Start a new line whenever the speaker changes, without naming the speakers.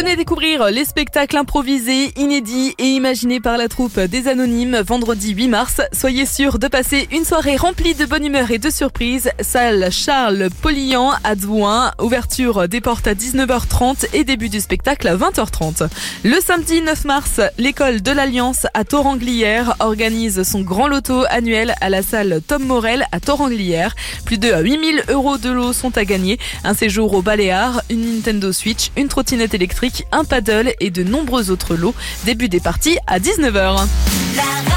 Venez découvrir les spectacles improvisés, inédits et imaginés par la troupe des Anonymes vendredi 8 mars. Soyez sûrs de passer une soirée remplie de bonne humeur et de surprises. Salle Charles Polian à Douin. Ouverture des portes à 19h30 et début du spectacle à 20h30. Le samedi 9 mars, l'école de l'Alliance à Thoranglières organise son grand loto annuel à la salle Tom Morel à Thoranglières. Plus de 8000 € de lot sont à gagner. Un séjour au Baléares, une Nintendo Switch, une trottinette électrique, un paddle et de nombreux autres lots. Début des parties à 19h.